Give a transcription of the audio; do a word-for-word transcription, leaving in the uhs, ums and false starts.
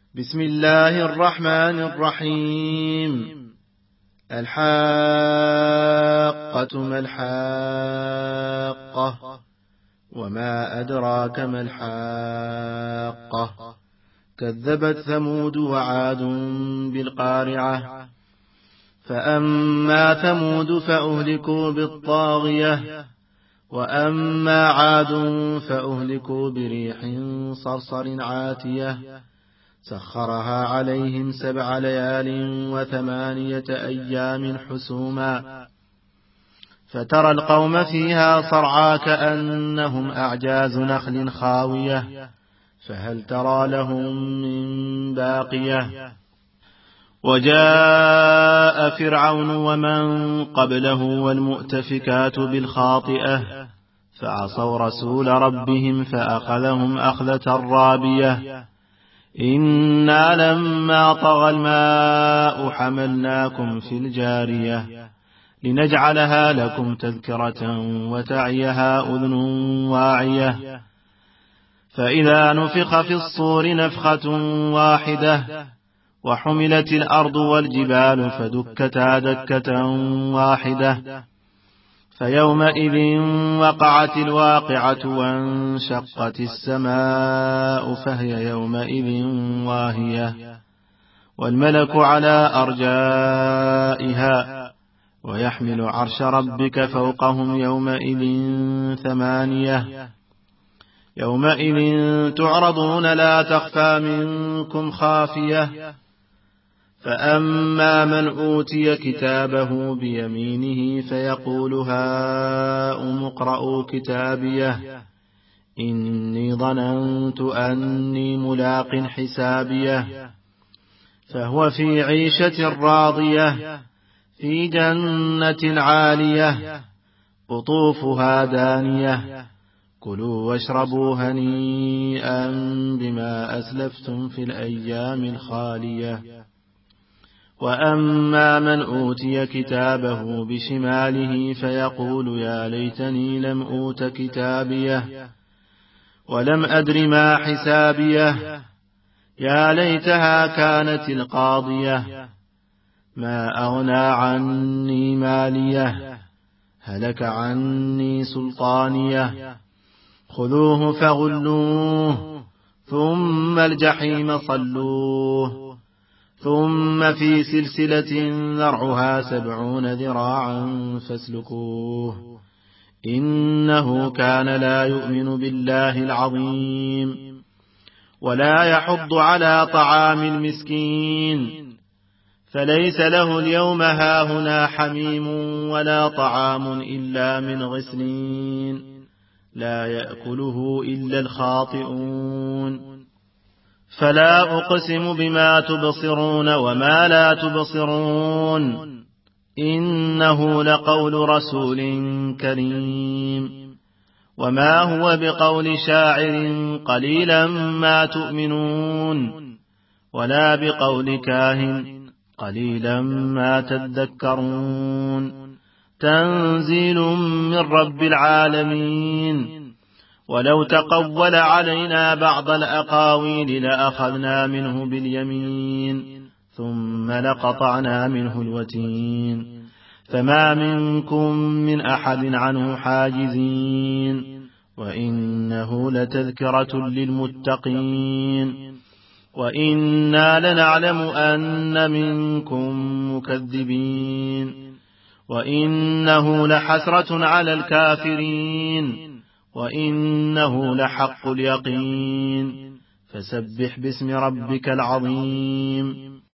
بسم الله الرحمن الرحيم. الحاقة ما الحاقة، وما أدراك ما الحاقة. كذبت ثمود وعاد بالقارعة. فأما ثمود فأهلكوا بالطاغية، وأما عاد فأهلكوا بريح صرصر عاتية سخرها عليهم سبع ليال وثمانية أيام حسوما، فترى القوم فيها صرعى كأنهم أعجاز نخل خاوية، فهل ترى لهم من باقية. وجاء فرعون ومن قبله والمؤتفكات بالخاطئة، فعصوا رسول ربهم فأخذهم أخذة رابية. إنا لما طغى الماء حملناكم في الجارية لنجعلها لكم تذكرة وتعيها أذن واعية. فإذا نفخ في الصور نفخة واحدة وحملت الأرض والجبال فدكتا دكة واحدة، فيومئذ وقعت الواقعة وانشقت السماء فهي يومئذ واهية، والملك على أرجائها ويحمل عرش ربك فوقهم يومئذ ثمانية. يومئذ تعرضون لا تخفى منكم خافية. فأما من أوتي كتابه بيمينه فيقول هاؤم اقرءوا كتابيه إني ظننت أني ملاق حسابيه. فهو في عيشة راضية في جنة عالية قطوفها دانية. كلوا واشربوا هنيئا بما أسلفتم في الأيام الخالية. وأما من أوتي كتابه بشماله فيقول يا ليتني لم أوت كتابيه ولم أدر ما حسابيه. يا ليتها كانت القاضية ما أغنى عني ماليه هلك عني سلطانيه. خذوه فغلوه ثم الجحيم صلوه ثم في سلسلة ذرعها سبعون ذراعا فاسلكوه إنه كان لا يؤمن بالله العظيم ولا يحض على طعام المسكين. فليس له اليوم هاهنا حميم ولا طعام إلا من غسلين لا يأكله إلا الخاطئون. فلا أقسم بما تبصرون وما لا تبصرون إنه لقول رسول كريم وما هو بقول شاعر قليلا ما تؤمنون ولا بقول كاهن قليلا ما تذكرون. تنزيل من رب العالمين. ولو تقول علينا بعض الأقاويل لأخذنا منه باليمين ثم لقطعنا منه الوتين فما منكم من أحد عنه حاجزين. وإنه لتذكرة للمتقين وإنا لنعلم أن منكم مكذبين وإنه لحسرة على الكافرين وإنه لحق اليقين. فسبح باسم ربك العظيم.